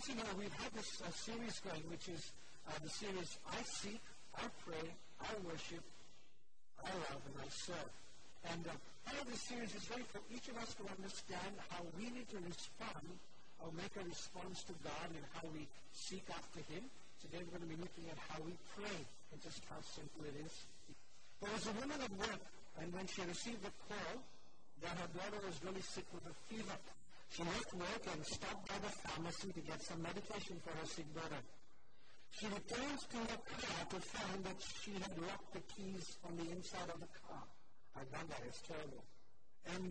As you know, we've had this series going, which is the series I Seek, I Pray, I Worship, I Love, and I Serve. And part of this series is really for each of us to understand how we need to respond or make a response to God and how we seek after Him. Today we're going to be looking at how we pray and just how simple it is. There was a woman at work, and when she received a call that her daughter was really sick with a fever, she left work and stopped by the pharmacy to get some medication for her sick daughter. She returns to her car to find that she had locked the keys on the inside of the car. I've done that. It's terrible. And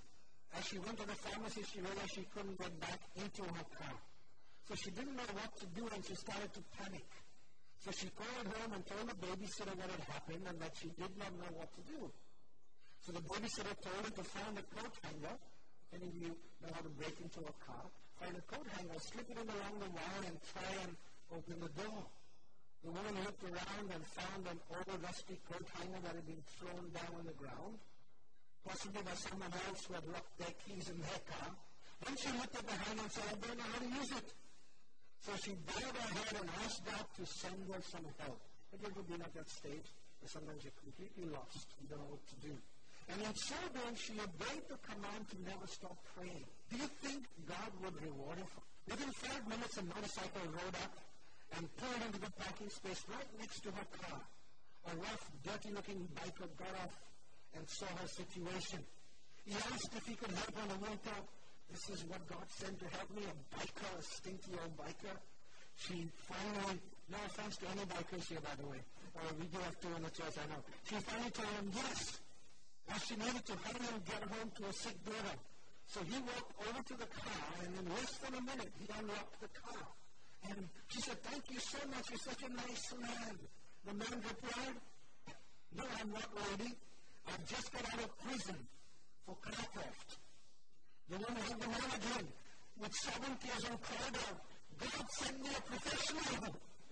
as she went to the pharmacy, she realized she couldn't get back into her car. So she didn't know what to do, and she started to panic. So she called home and told the babysitter what had happened and that she did not know what to do. So the babysitter told her to find a coat hanger. Any of you know how to break into a car? Find a coat hanger, slip it in along the wire, and try and open the door. The woman looked around and found an old rusty coat hanger that had been thrown down on the ground, possibly by someone else who had locked their keys in their car. Then she looked at the hanger and said, I don't know how to use it. So she bowed her head and asked God to send her some help. Have you ever been at that stage where sometimes you're completely lost, you don't know what to do? And in so doing, she obeyed the command to never stop praying. Do you think God would reward her? Within 5 minutes, a motorcycle rode up and pulled into the parking space right next to her car. A rough, dirty-looking biker got off and saw her situation. He asked if he could help her, and the woman thought, this is what God sent to help me, a biker, a stinky old biker. She finally, no offense to any bikers here, by the way. We do have two in the church, I know. She finally told him yes, as she needed to hurry and get home to a sick daughter. So he walked over to the car, and in less than a minute, he unlocked the car. And she said, thank you so much, you're such a nice man. The man replied, no, I'm not, lady. I've just got out of prison for car theft. The woman hugged the man again with 7 tears and cried out, God send me a professional.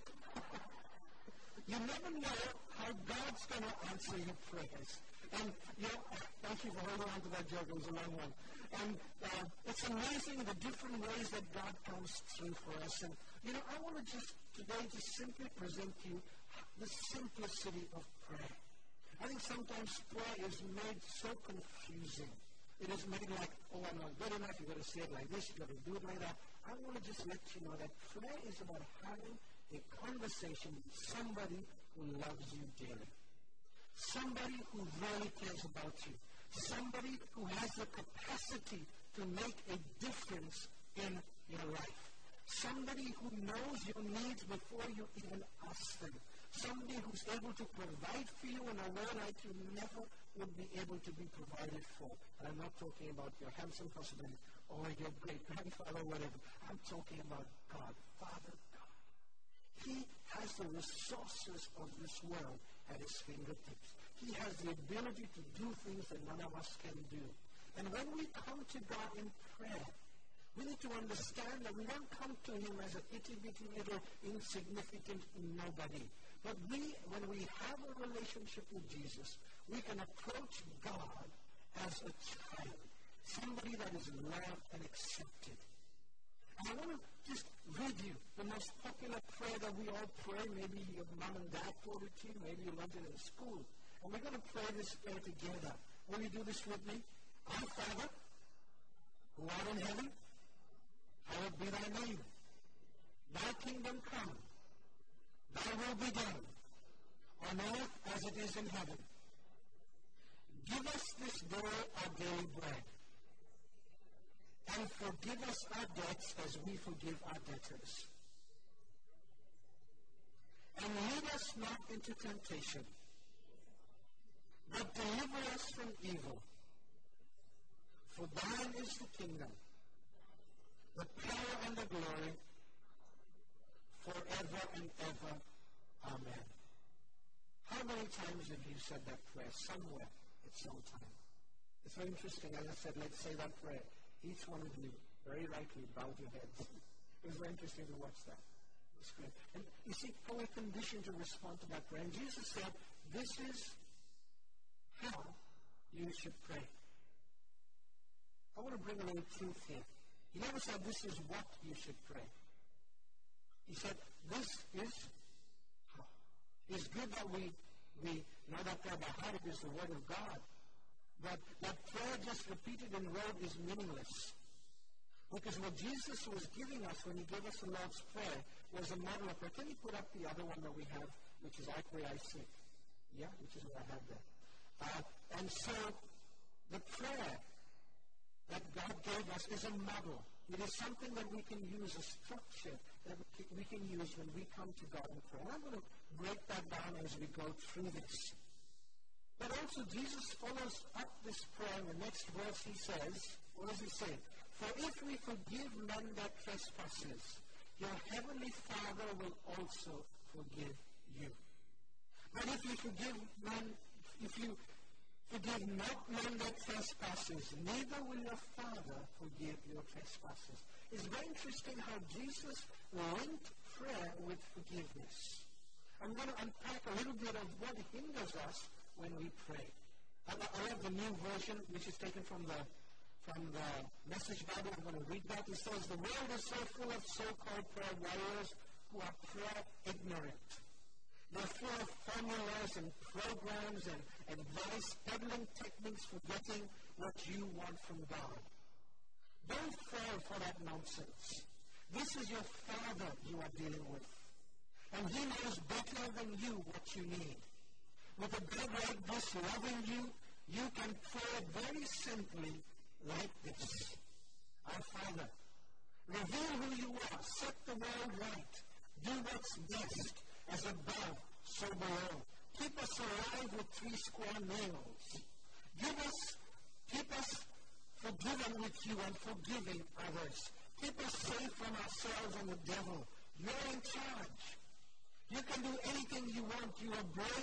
You never know how God's going to answer your prayers. And, thank you for holding on to that joke. It was a long one. And it's amazing the different ways that God comes through for us. And, I want to just today just simply present to you the simplicity of prayer. I think sometimes prayer is made so confusing. It is made like, oh, I'm not good enough. You've got to say it like this. You've got to do it like that. I want to just let you know that prayer is about having a conversation with somebody who loves you dearly. Somebody who really cares about you. Somebody who has the capacity to make a difference in your life. Somebody who knows your needs before you even ask them. Somebody who's able to provide for you in a way like you never would be able to be provided for. And I'm not talking about your handsome husband or your great-grandfather or whatever. I'm talking about God, Father God. He has the resources of this world at His fingertips. He has the ability to do things that none of us can do. And when we come to God in prayer, we need to understand that we don't come to Him as an itty-bitty little insignificant nobody. But when we have a relationship with Jesus, we can approach God as a child, somebody that is loved and accepted. And I want to just read you the most popular prayer that we all pray. Maybe your mom and dad taught it to you. Maybe you learned it in school. And we're going to pray this prayer together. Will you do this with me? Our Father, who art in heaven, hallowed be thy name. Thy kingdom come. Thy will be done, on earth as it is in heaven. Give us this day our daily bread, and forgive us our debts as we forgive our debtors. And lead us not into temptation, but deliver us from evil. For thine is the kingdom, the power and the glory, forever and ever. Amen. How many times have you said that prayer? Somewhere at some time. It's very interesting. As I said, let's say that prayer. Each one of you, very rightly, bowed your heads. It was very interesting to watch that. It was great. And you see how we're conditioned to respond to that prayer. And Jesus said, this is how you should pray. I want to bring a little truth here. He never said this is what you should pray. He said, this is good that we know that prayer by heart. It is the Word of God. But that prayer just repeated in word is meaningless. Because what Jesus was giving us when he gave us the Lord's Prayer was a model of prayer. Can you put up the other one that we have, which is I pray, I seek? Yeah, which is what I have there. And so the prayer that God gave us is a model. It is something that we can use, a structure that we can use when we come to God in prayer. And I'm going to break that down as we go through this. But also Jesus follows up this prayer in the next verse. He says, what does he say? For if we forgive men their trespasses, your heavenly Father will also forgive you. But if you forgive not men their trespasses, neither will your Father forgive your trespasses. It's very interesting how Jesus linked prayer with forgiveness. I'm going to unpack a little bit of what hinders us when we pray. I love the new version, which is taken from the Message Bible. I'm going to read that. It says, the world is so full of so-called prayer warriors who are prayer ignorant. They're full of formulas and programs and advice, peddling techniques for getting what you want from God. Don't fall for that nonsense. This is your Father you are dealing with. And he knows better than you what you need. With a God like this loving you, you can pray very simply like this. Our Father, reveal who you are. Set the world right. Do what's best. As above, so below. Keep us alive with 3 square meals. Keep us forgiven with you and forgiving others. Keep us safe from ourselves and the devil. You're in charge. You can do anything you want. You're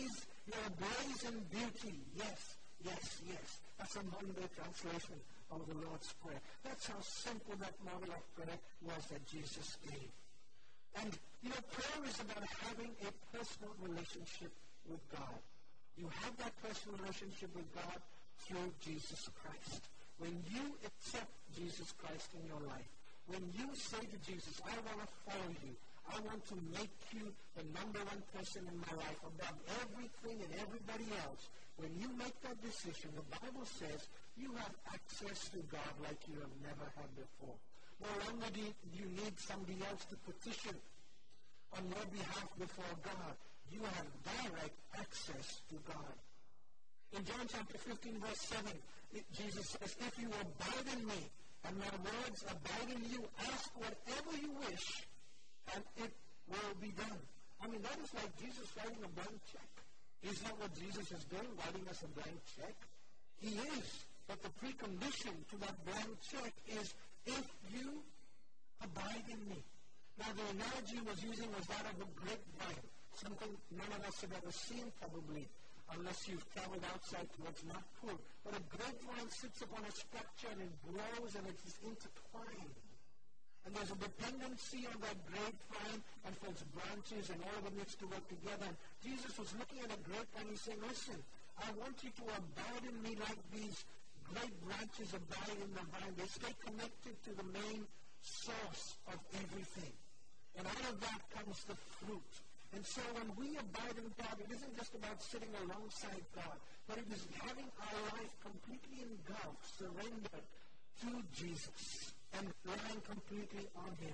ablaze in beauty. Yes, yes, yes. That's a modern-day translation of the Lord's Prayer. That's how simple that model of prayer was that Jesus gave. And, prayer is about having a personal relationship with God. You have that personal relationship with God through Jesus Christ. When you accept Jesus Christ in your life, when you say to Jesus, I want to follow you, I want to make you the number one person in my life above everything and everybody else, when you make that decision, the Bible says you have access to God like you have never had before. No longer do you need somebody else to petition on your behalf before God. You have direct access to God. In John chapter 15, verse 7, Jesus says, if you abide in me and my words abide in you, ask whatever you wish and it will be done. I mean, that is like Jesus writing a blank check. Is that what Jesus is doing, writing us a blank check? He is. But the precondition to that blank check is if you abide in me. Now, the analogy he was using was that of a grapevine, something none of us have ever seen probably, unless you've traveled outside towards Nagpur. But a grapevine sits upon a structure and it grows and it is intertwined. And there's a dependency on that grapevine and for its branches and all of it needs to work together. And Jesus was looking at a grapevine and he's saying, listen, I want you to abide in me like these great branches abide in the vine. They stay connected to the main source of everything. And out of that comes the fruit. And so when we abide in God, it isn't just about sitting alongside God, but it is having our life completely engulfed, surrendered to Jesus, and relying completely on Him.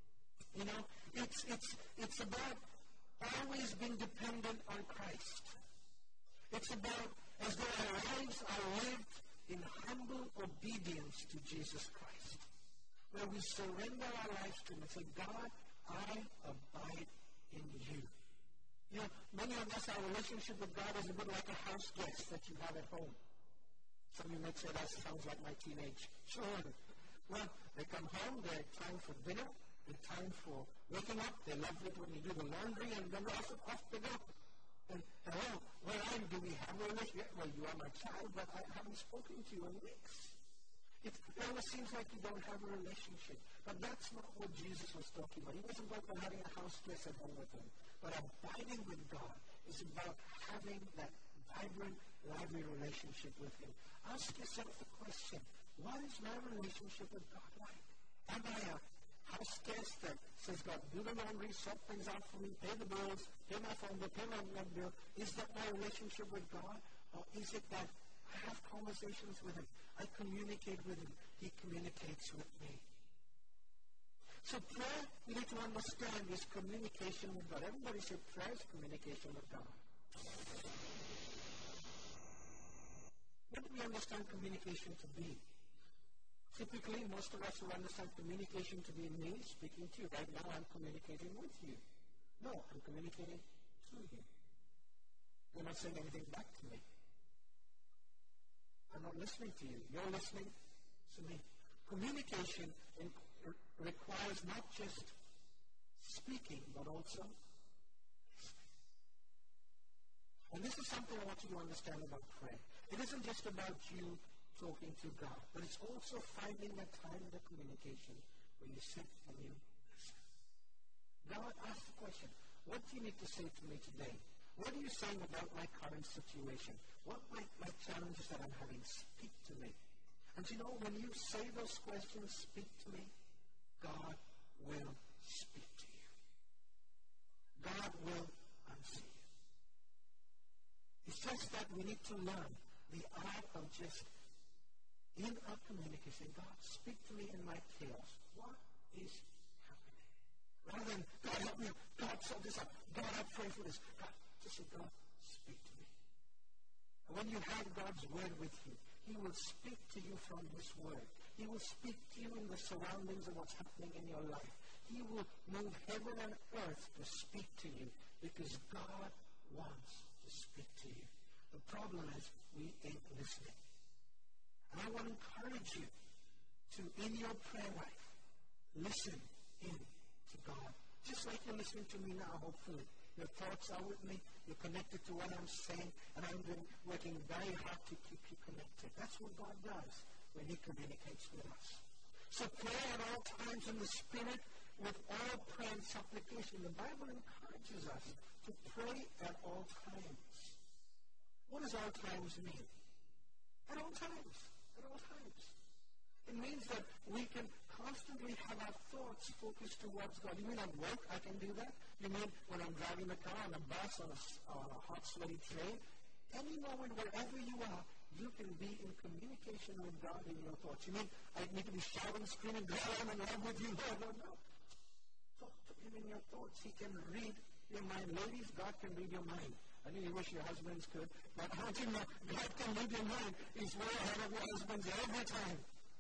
It's about always being dependent on Christ. It's about as though our lives are lived in humble obedience to Jesus Christ, where we surrender our lives to Him and say, God, I abide in you. Many of us, our relationship with God is a bit like a house guest that you have at home. Some of you might say, that sounds like my teenage children. Well, they come home, they're time for dinner, they're time for waking up, they love it when you do the laundry, and then off they go. And hello, where are you? Do we have a relationship? Well, you are my child, but I haven't spoken to you in weeks. It almost seems like you don't have a relationship. But that's not what Jesus was talking about. He wasn't talking about having a house guest at home with Him. But abiding with God is about having that vibrant, lively relationship with Him. Ask yourself the question, what is my relationship with God like? Am I a house guest that says, God, do the laundry, sort things out for me, pay the bills, pay my phone bill, pay my net bill. Is that my relationship with God? Or is it that I have conversations with Him? I communicate with Him. He communicates with me. So prayer, you need to understand, is communication with God. Everybody say prayer is communication with God. What do we understand communication to be? Typically, most of us will understand communication to be me speaking to you. Right now, I'm communicating with you. No, I'm communicating to you. You're not saying anything back to me. I'm not listening to you. You're listening to me. Communication requires not just speaking, but also listening. And this is something I want you to understand about prayer. It isn't just about you talking to God, but it's also finding a time in the communication where you sit and you listen. God asks the question, what do you need to say to me today? What are you saying about my current situation? What might my challenges that I'm having? Speak to me. And you know, when you say those questions, speak to me, God will speak to you. God will answer you. It's just that we need to learn the art of just, in our communication, God, speak to me in my chaos. What is happening? Rather than, God, help me. God, sort this out. God, I pray for this. God, just say, God, speak to me. And when you have God's word with you, He will speak to you from His word. He will speak to you in the surroundings of what's happening in your life. He will move heaven and earth to speak to you because God wants to speak to you. The problem is we ain't listening. And I want to encourage you to, in your prayer life, listen in to God. Just like you're listening to me now, hopefully. Your thoughts are with me. You're connected to what I'm saying. And I'm working very hard to keep you connected. That's what God does when He communicates with us. So pray at all times in the Spirit with all prayer and supplication. The Bible encourages us to pray at all times. What does all times mean? At all times. At all times. It means that we can constantly have our thoughts focused towards God. You mean at work I can do that? You mean when I'm driving the car on a bus on a hot, sweaty train? Any moment, wherever you are, you can be in communication with God in your thoughts. You mean I need to be shouting, screaming, God, I'm in love with you? No. Talk to Him in your thoughts. He can read your mind. Ladies, God can read your mind. I know you wish your husbands could, but how do you know God can read your mind? He's way ahead of your husbands every time.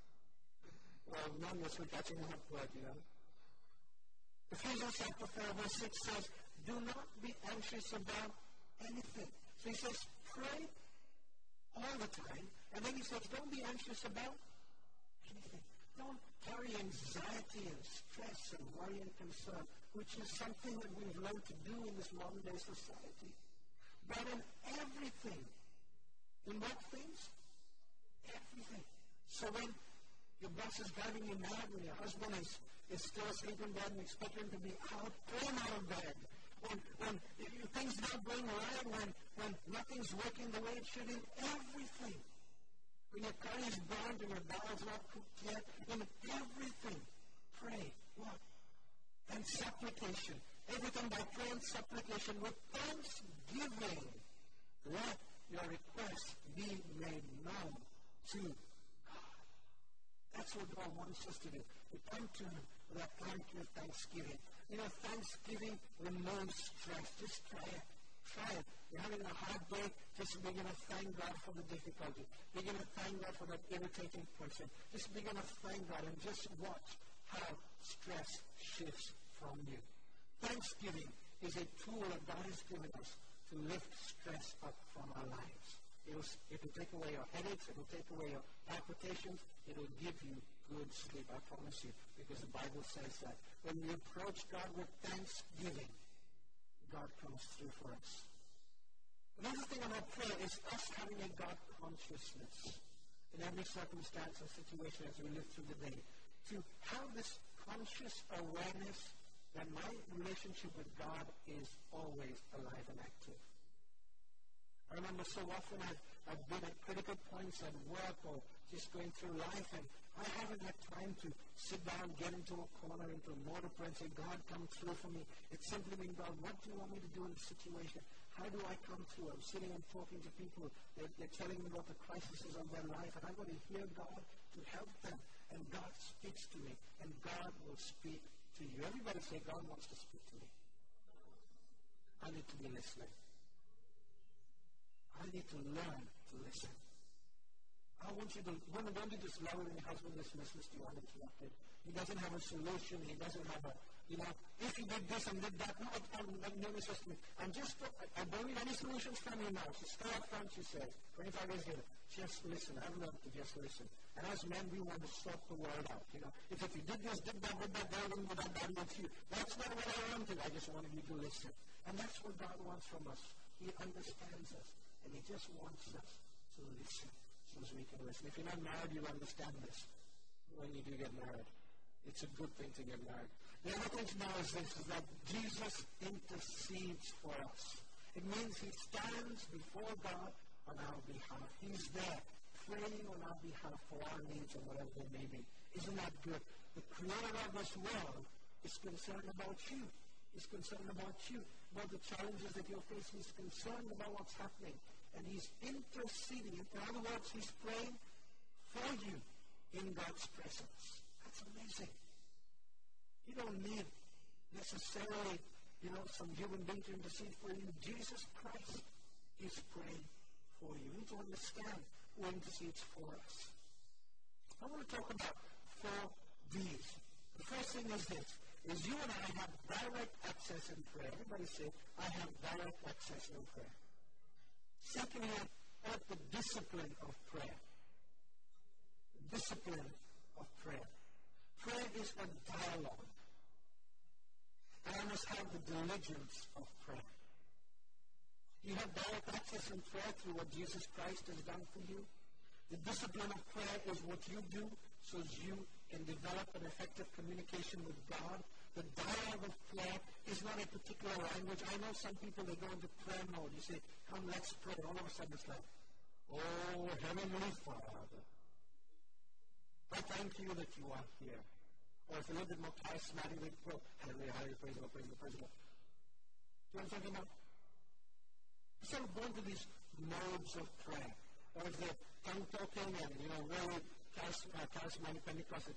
Well, none of us are catching up with, you know. Ephesians chapter 4, verse 6 says, do not be anxious about anything. So he says, pray all the time. And then he says, don't be anxious about anything. Don't carry anxiety and stress and worry and concern, which is something that we've learned to do in this modern day society. But in everything, in what things? Everything. So when your boss is driving you mad, when your husband is still asleep in bed and expect him to be out, pull him out of bed. When things not going right, when nothing's working the way it should in everything. When your car is burned and your dal's not cooked yet, in everything, pray. What? And supplication. Everything by prayer and supplication with thanksgiving. Let your requests be made known to God. That's what God wants us to do. We come to Him with that attitude of thanksgiving. You know, thanksgiving removes stress. Just try it. Try it. You're having a hard day, just begin to thank God for the difficulty. Begin to thank God for that irritating person. Just begin to thank God and just watch how stress shifts from you. Thanksgiving is a tool that God has given us to lift stress up from our lives. It will take away your headaches. It will take away your palpitations. It will give you good sleep, I promise you, because the Bible says that when we approach God with thanksgiving, God comes through for us. Another thing about prayer is us having a God consciousness in every circumstance and situation as we live through the day. To have this conscious awareness that my relationship with God is always alive and active. I remember so often I've been at critical points at work or just going through life, and I haven't had time to sit down, get into a corner, into a mode of prayer and say, God, come through for me. It's simply been, God, what do you want me to do in this situation? How do I come through? I'm sitting and talking to people. They're telling me about the crises of their life, and I've got to hear God to help them. And God speaks to me, and God will speak to you. Everybody say, God wants to speak to me. I need to be listening. I need to learn to listen. I want you to, don't you just love it when your husband is listening to you uninterrupted? He doesn't have a solution. He doesn't have a, if you did this and did that, no, I don't need any solutions from you now. So stay up front, she says. 25 years later, just listen. I've learned to just listen. And as men, we want to sort the world out. If you did this, did that, then would that with you. That's not what I wanted. I just wanted you to listen. And that's what God wants from us. He understands us. And He just wants us to listen. So we can listen. If you're not married, you'll understand this when you do get married. It's a good thing to get married. The other thing to know is this, is that Jesus intercedes for us. It means He stands before God on our behalf. He's there praying on our behalf for our needs and whatever they may be. Isn't that good? The Creator of this world is concerned about you. He's concerned about you, about the challenges that you're facing. He's concerned about what's happening. And He's interceding. In other words, He's praying for you in God's presence. That's amazing. You don't need necessarily, some human being to intercede for you. Jesus Christ is praying for you. You need to understand who intercedes for us. I want to talk about 4 D's. The first thing is this, is you and I have direct access in prayer. Everybody say, I have direct access in prayer. Secondly, at the discipline of prayer. Discipline of prayer. Prayer is a dialogue. And I must have the diligence of prayer. You have direct access in prayer through what Jesus Christ has done for you. The discipline of prayer is what you do so you can develop an effective communication with God. The dialogue of prayer is not a particular language. I know some people, they go into prayer mode. You say, come, let's pray. All of a sudden it's like, oh, Heavenly Father, I thank you that you are here. Or if a little bit more charismatic, they go, hallelujah, hallelujah, praise the Lord, praise the Lord, praise the Lord. Do you know what I'm talking about? Instead of going to these modes of prayer, or if they're tongue talking and, really charismatic Pentecostal,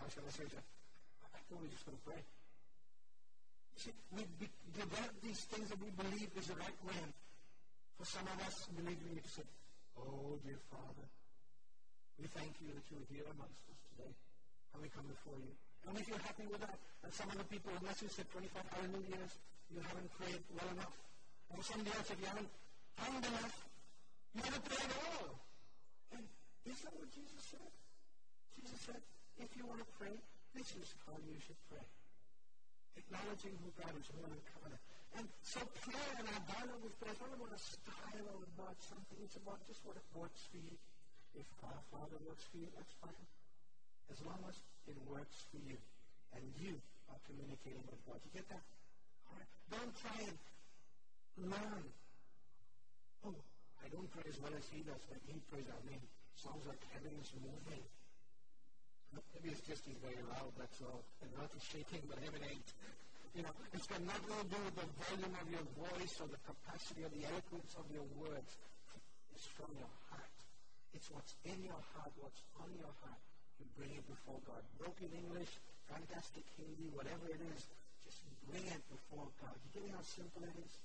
I thought we're just going to pray. See, we develop these things that we believe is the right way. For some of us, believe me, to say, oh, dear Father, we thank you that you are here amongst us today. And we come before you. And if you're happy with that, and some other people, unless you said 25 hallelujahs, you haven't prayed well enough. And somebody else, if you haven't prayed enough, you haven't prayed at all. And is that what Jesus said? Jesus said, if you want to pray, this is how you should pray. Acknowledging who God is, more than covenant. And so prayer and our dialogue with prayer is not about a style or about something. It's about just what works for you. If our Father works for you, that's fine. As long as it works for you. And you are communicating with God. You get that? All right. Don't try and learn. Oh, I don't pray as well as he does. When he prays, I mean, sounds like heaven is moving. Maybe it's just he's very loud, that's all. And not is shaking, but heaven ain't. It's got nothing to do with the volume of your voice or the capacity or the eloquence of your words. It's from your heart. It's what's in your heart, what's on your heart. You bring it before God. Broken English, fantastic Hindi, whatever it is, just bring it before God. You get how simple it is?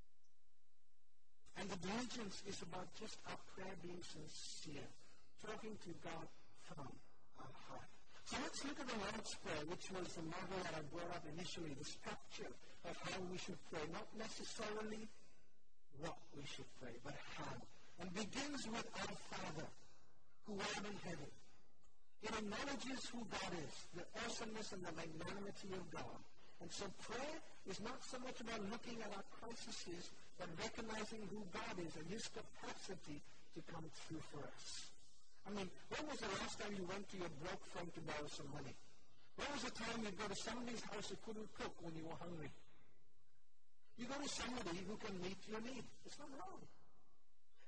And the diligence is about just our prayer being sincere. Talking to God from our heart. So let's look at the Lord's Prayer, which was the model that I brought up initially, the structure of how we should pray. Not necessarily what we should pray, but how. And begins with our Father, who art in heaven. It acknowledges who God is, the awesomeness and the magnanimity of God. And so prayer is not so much about looking at our crises, but recognizing who God is and His capacity to come through for us. I mean, when was the last time you went to your broke friend to borrow some money? When was the time you go to somebody's house who couldn't cook when you were hungry? You go to somebody who can meet your need. It's not wrong.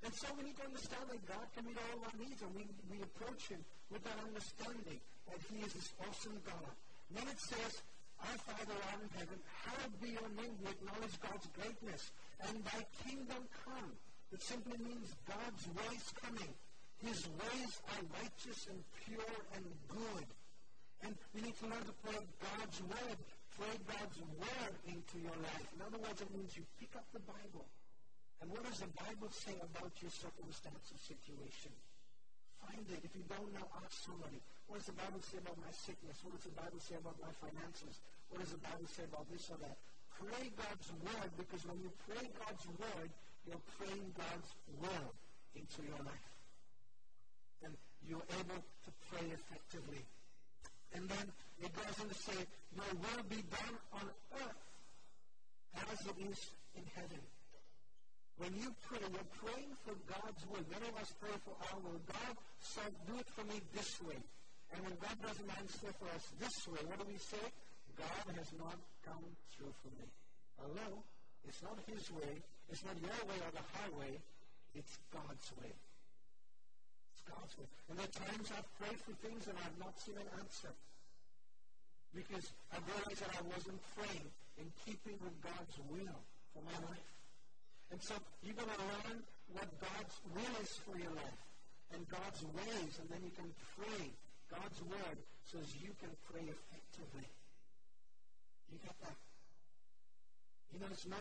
And so we need to understand that God can meet all our needs, and we approach Him with that understanding that He is this awesome God. Then it says, Our Father art in heaven, hallowed be your name. We acknowledge God's greatness. And thy kingdom come. It simply means God's ways coming. His ways are righteous and pure and good. And we need to learn to pray God's word. Pray God's word into your life. In other words, it means you pick up the Bible. And what does the Bible say about your circumstance or situation? Find it. If you don't know, ask somebody. What does the Bible say about my sickness? What does the Bible say about my finances? What does the Bible say about this or that? Pray God's word, because when you pray God's word, you're praying God's will into your life. And you're able to pray effectively. And then it goes on to say, your will be done on earth as it is in heaven. When you pray, you're praying for God's will. Many of us pray for our will. God, so do it for me this way. And when God doesn't answer for us this way, what do we say? God has not come through for me. Hello? It's not His way. It's not your way or the highway. It's God's way. It's God's way. And there are times I've prayed for things and I've not seen an answer. Because I realized that I wasn't praying in keeping with God's will for my life. And so you're going to learn what God's will is for your life and God's ways, and then you can pray God's word so as you can pray effectively. You get that? You know, it's no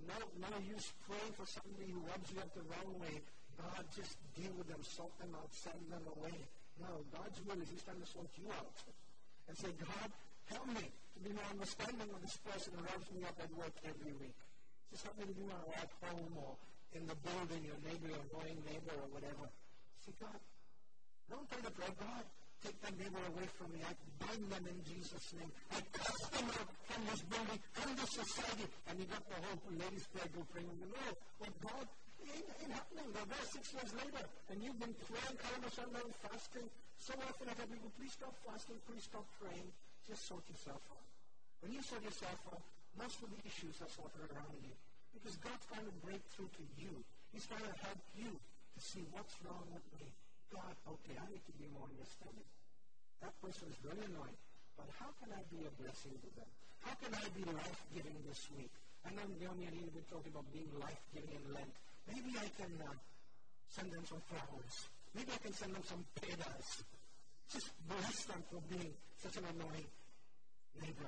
use praying for somebody who rubs you up the wrong way. God, just deal with them, sort them out, send them away. No, God's will is He's trying to sort you out. And say, God, help me to be more understanding of this person who rubs me up at work every week. Just help me to do my at home or in the building, your neighbor, your annoying neighbor or whatever. Say, God, don't pray to pray. God, take that neighbor away from me. I bind them in Jesus' name. I cast them out from this building, from this society. And you got the whole ladies' prayer group praying in the Lord. Well, God, it ain't happening. They're there 6 years later. And you've been praying, calling us online, fasting. So often I tell people, please stop fasting, please stop praying. Just sort yourself out. When you sort yourself out, most of the issues are sorted around you. Because God's trying to break through to you. He's trying to help you to see what's wrong with me. God, okay, I need to be more understanding. That person is really annoying. But how can I be a blessing to them? How can I be life-giving this week? I know Naomi and Ian have been talking about being life-giving in Lent. Maybe I can send them some flowers. Maybe I can send them some pedas. Just bless them for being such an annoying neighbor.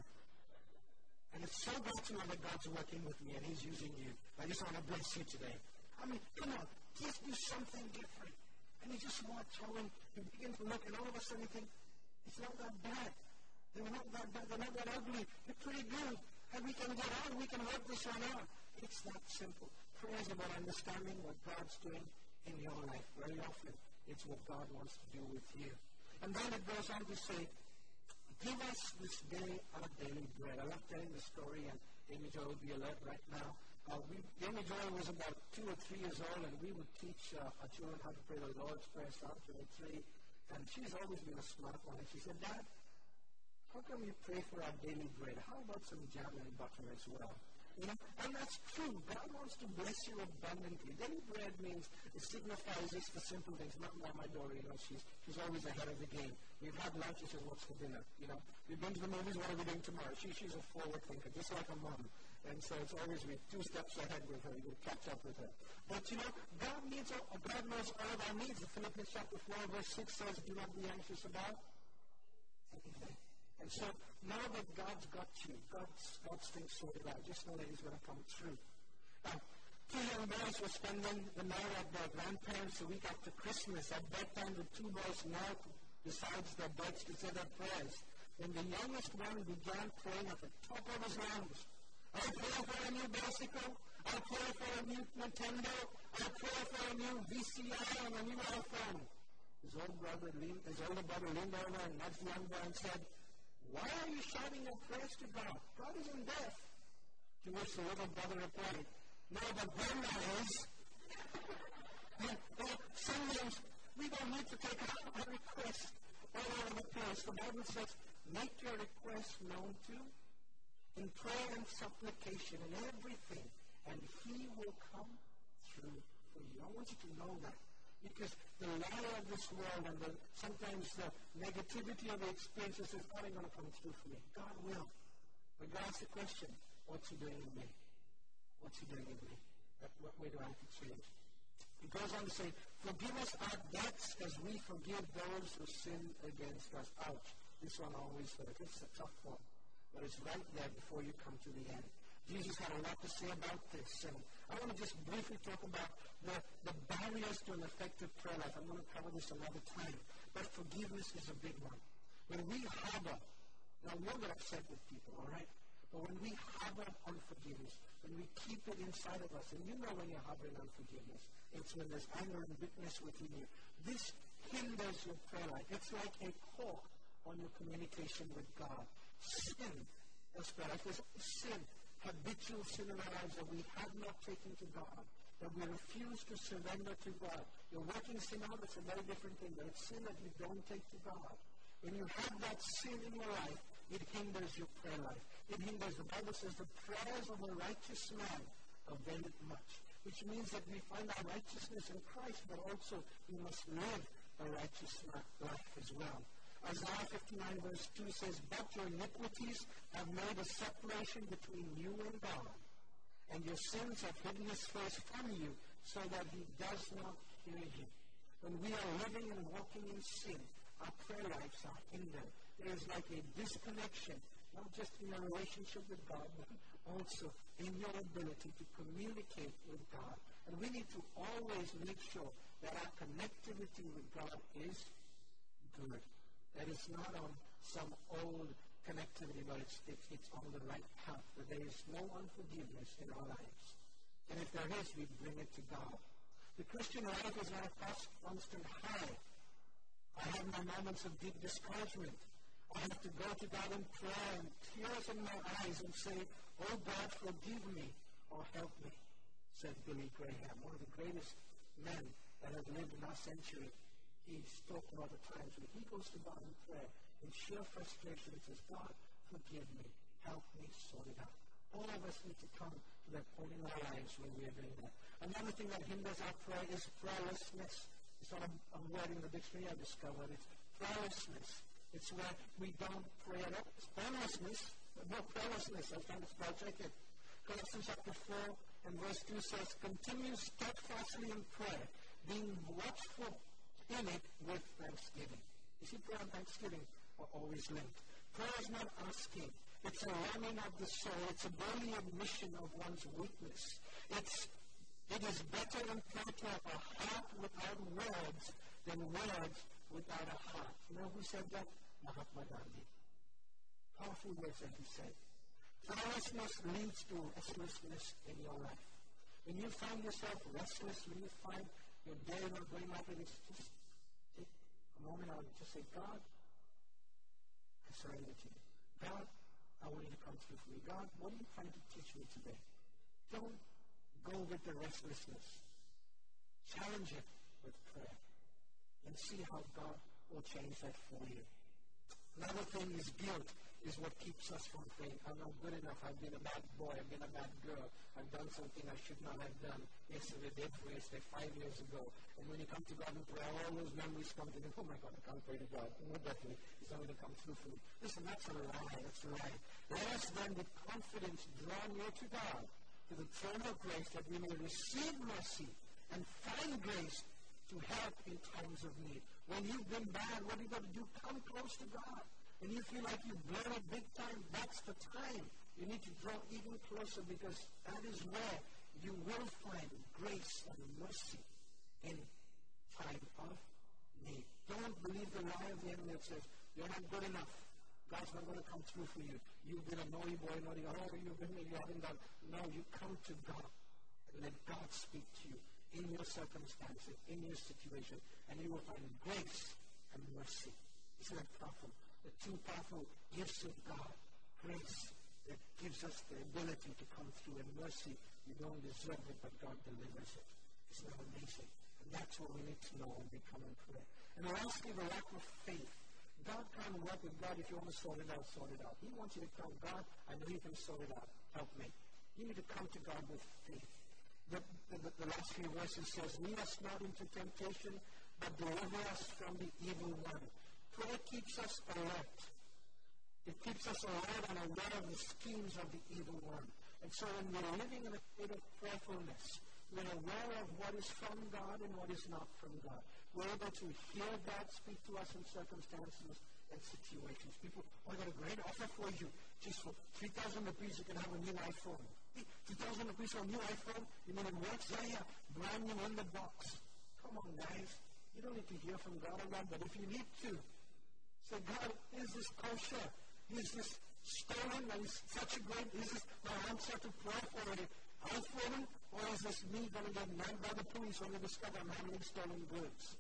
And it's so good to know that God's working with me and He's using you. I just want to bless you today. I mean, come on, just do something different. And you just watch how when you begin to look and all of a sudden you think, it's not that bad. They're not that bad. They're not that ugly. They're pretty good. And we can get on. We can work this one out. It's that simple. Prayer is about understanding what God's doing in your life. Very often, it's what God wants to do with you. And then it goes on to say, give us this day our daily bread. I love telling the story, and Amy Joy will be alert right now. Amy Joy was about 2 or 3 years old, and we would teach our children how to pray the Lord's Prayer, Psalm 23. And she's always been a smart one. And she said, Dad, how come you pray for our daily bread? How about some jam and butter as well? You know, and that's true. God wants to bless you abundantly. Daily bread means it signifies just the simple things. Not my daughter, you know, she's always ahead of the game. We've had lunch, she says, what's for dinner? You know, we've been to the movies, what are we doing tomorrow? She's a forward thinker, just like a mom. And so it's always we're 2 steps ahead with her. You catch up with her. But you know, God knows all of our needs. Philippians chapter 4, verse 6 says, do not be anxious about anything. And so now that God's got you, God's things sorted out, just know that He's going to come through. Now, 2 young boys were spending the night at their grandparents the week after Christmas. At bedtime, the 2 boys knelt besides their beds to say their prayers. Then the youngest one began praying at the top of his lungs. I pray for a new bicycle. I pray for a new Nintendo. I pray for a new VCR and a new iPhone. His older brother leaned over and nudged the young boy and said, why are you shouting your prayers to God? God isn't deaf. To which the little brother replied, no, but Grandma is. Sometimes we don't need to take our request all over the place. The Bible says, make your request known to in prayer and supplication and everything, and He will come through for you. I want you to know that. Because the lie of this world and sometimes the negativity of the experiences is not going to come through for me. God will. But God asks the question, what's He doing in me? What's He doing in me? What way do I have to change? He goes on to say, forgive us our debts as we forgive those who sin against us. Ouch. This one always hurts. It's a tough one. But it's right there before you come to the end. Jesus had a lot to say about this. And I want to just briefly talk about the barriers to an effective prayer life. I'm going to cover this another time. But forgiveness is a big one. When we harbor, now we'll get upset with people, all right? But when we harbor unforgiveness, when we keep it inside of us, and you know when you're harboring unforgiveness, it's when there's anger and bitterness within you. This hinders your prayer life. It's like a core on your communication with God. Sin, that's prayer life. There's sin, habitual sin in our lives that we have not taken to God, that we refuse to surrender to God. You're working sin out, it's a very different thing, but it's sin that you don't take to God. When you have that sin in your life, it hinders your prayer life. It hinders, the Bible says, the prayers of a righteous man availeth much, which means that we find our righteousness in Christ, but also we must live a righteous life as well. Isaiah 59 verse 2 says, but your iniquities have made a separation between you and God, and your sins have hidden His face from you, so that He does not hear you. When we are living and walking in sin, our prayer lives are hindered. There is like a disconnection, not just in your relationship with God, but also in your ability to communicate with God. And we need to always make sure that our connectivity with God is good. That it's not on some old connectivity, but it's on the right path. That there is no unforgiveness in our lives. And if there is, we bring it to God. The Christian life is not a constant high. I have my moments of deep discouragement. I have to go to God in prayer and tears in my eyes and say, oh God, forgive me or help me, said Billy Graham, one of the greatest men that have lived in our century. He spoke about the times when he goes to God in prayer in sheer frustration and says, God, forgive me, help me sort it out. All of us need to come to that point in our lives when we are doing that. Another thing that hinders our prayer is prayerlessness. It's not a word in the dictionary I discovered. It's prayerlessness. It's where we don't pray at all. It's prayerlessness, but no prayerlessness. I was trying to spell check it. Colossians chapter 4 and verse 2 says, continue steadfastly in prayer, being watchful in it with thanksgiving. You see, prayer and thanksgiving are always linked. Prayer is not asking. It's a longing of the soul. It's a daily admission of one's weakness. It is better in prayer to have a heart without words than words without a heart. You know who said that? Mahatma Gandhi. Powerful words that he said. Prayerlessness leads to restlessness in your life. When you find yourself restless, when you find your day not going like it, just take a moment out and just say, God, I surrender to you. God, I want you to come through for me. God, what are you trying to teach me today? Don't go with the restlessness. Challenge it with prayer and see how God will change that for you. Another thing is guilt is what keeps us from praying. I'm not good enough. I've been a bad boy. I've been a bad girl. I've done something I should not have done. Yesterday, day before yesterday, 5 years ago. And when you come to God in prayer, all those memories come to you. Oh my God, I can't pray to God. No, definitely. It's not going to come through for me. Listen, that's a lie. That's a lie. Let us then with confidence draw near to God, to the throne of grace, that we may receive mercy and find grace to help in times of need. When you've been bad, what are you going to do? Come close to God. When you feel like you've blown it big time, that's the time. You need to draw even closer, because that is where you will find grace and mercy in time of need. Don't believe the lie of the enemy that says, you're not good enough. God's not going to come through for you. You've been a naughty boy, naughty girl. You haven't done. No, you come to God and let God speak to you in your circumstances, in your situation, and you will find grace and mercy. Isn't that powerful? The two powerful gifts of God. Grace that gives us the ability to come through, and mercy, you don't deserve it, but God delivers it. Isn't that amazing? And that's what we need to know when we come in prayer. And lastly, the lack of faith. God can't work with God if you want to sort it out, sort it out. He wants you to come, God, I know you can sort it out. Help me. You need to come to God with faith. the last few verses says, lead us not into temptation, but deliver us from the evil one. Prayer keeps us alert. It keeps us alert and aware of the schemes of the evil one. And so when we're living in a state of prayerfulness, we're aware of what is from God and what is not from God. We're able to hear God speak to us in circumstances and situations. People, I got a great offer for you. Just for 3,000 rupees, you can have a new iPhone. 3,000 rupees for a new iPhone? You mean it works? Yeah. Brand new in the box. Come on, guys. You don't need to hear from God on that, but if you need to, say, God, is this kosher? Is this stolen? And it's such a great, is this my answer to prayer for an iPhone? Or is this me going to get nabbed by the police when they discover I'm handling stolen goods?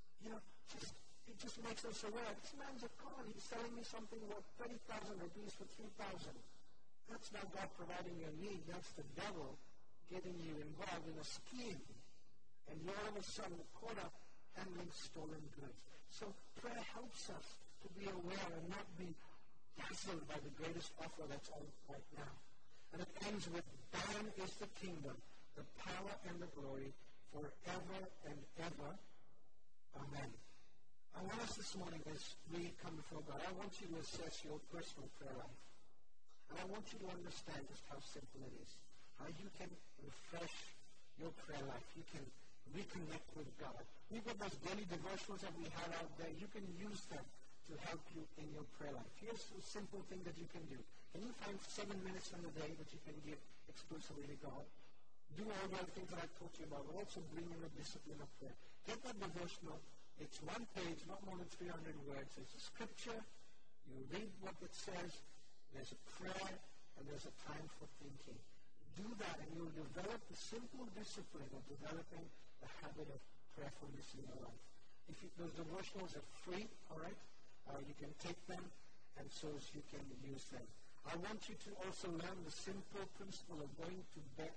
It just makes us aware. This man's a con. He's selling me something worth 30,000 rupees for 3,000. That's not God providing your need. That's the devil getting you involved in a scheme. And you're all of a sudden caught up handling stolen goods. So prayer helps us to be aware and not be dazzled by the greatest offer that's on right now. And it ends with, thine is the kingdom, the power and the glory forever and ever. Amen. I want us this morning, as we come before God, I want you to assess your personal prayer life. And I want you to understand just how simple it is. How you can refresh your prayer life. You can reconnect with God. We've got those daily devotionals that we have out there. You can use them to help you in your prayer life. Here's a simple thing that you can do. Can you find 7 minutes in the day that you can give exclusively to God? Do all the other things that I've taught you about, but also bring in the discipline of prayer. Get that devotional. It's one page, not more than 300 words. There's a scripture. You read what it says. There's a prayer, and there's a time for thinking. Do that, and you'll develop the simple discipline of developing the habit of prayerfulness in your life. Those devotionals are free, all right? You can take them, and so you can use them. I want you to also learn the simple principle of going to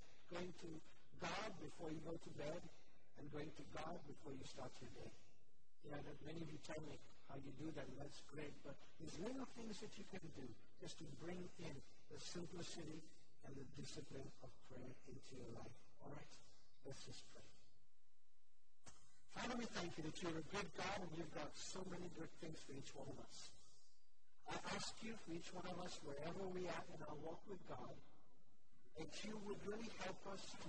God before you go to bed, and going to God before you start your day. That many of you tell me how you do that, and that's great, but there's little things that you can do just to bring in the simplicity and the discipline of prayer into your life. All right? Let's just pray. Father, we thank you that you're a good God, and you've got so many good things for each one of us. I ask you for each one of us, wherever we are in our walk with God, that you would really help us to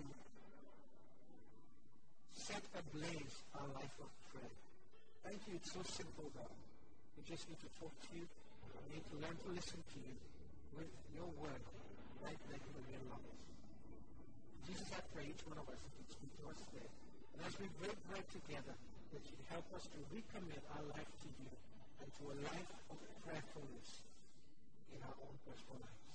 set ablaze our life of prayer. Thank you. It's so simple, God. We just need to talk to you. We need to learn to listen to you with your word, right like in your life. Jesus, I pray each one of us would speak to us today. And as we break bread together, that you help us to recommit our life to you and to a life of prayerfulness in our own personal life.